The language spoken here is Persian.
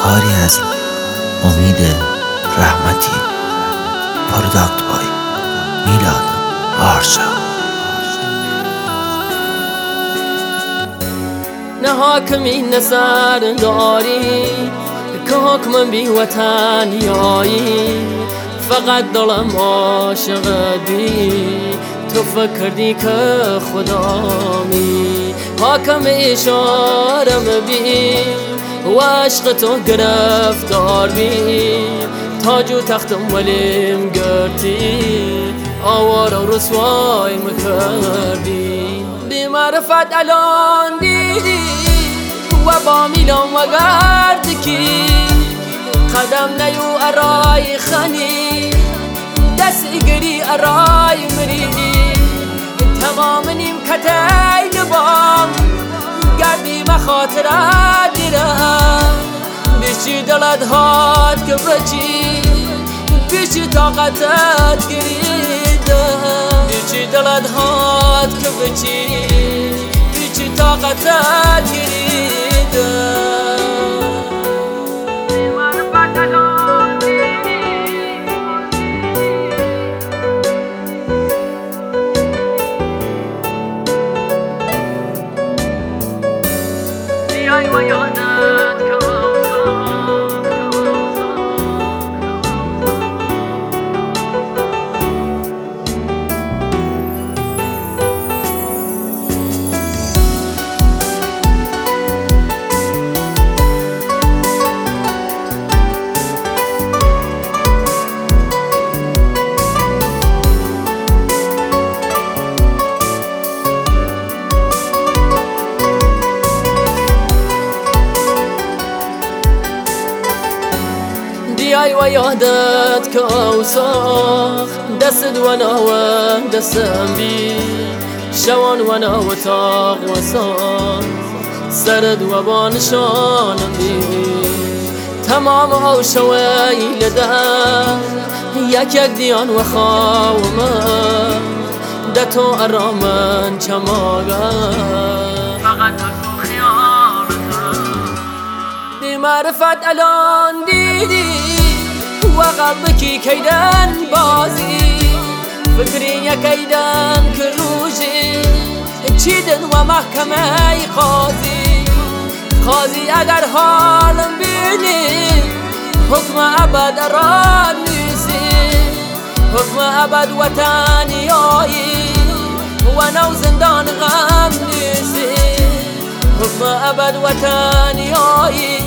کاری از امید رحمتی پروداکت بای میلاد آرشا. نه حاکمی نه سرداری که حکم بی وطنیایی، فقط دلم عاشق بی تو فکر دی که خدامی. حاکم اشارم بی و عشق تو گرفتار بی، تاج و تختم ولیم گرتی آوار و رسوای مکردی. بی معرفت الان دیدی و با میلان و گرد کی قدم نیو ارای خانی دست گری ارای مری تمام نیم کتی لبام گردی مخاطرات دیرم بیشی دلت هات که بچی بیشی طاقتت گریدم بیشی دلت هات که بچی بیشی طاقتت گریدم. و یادت بیای و یادت که اوساخ دست وانا و دستم بی شوان وانا و تاق و سان سرد و بانشانم بی تمام او شوی لدن یک یک دیان و خواهم دتو ارامن چماغن فقط تو خیالتم. بی معرفت الان دیدی و قلبکی کیدن بازی فکری یکیدن که روشی چیدن و محکمه قاضی اگر حالم بینی حکم ابد اران نیسی حکم ابد وطنیایی و نو زندان غم نیسی حکم ابد وطنیایی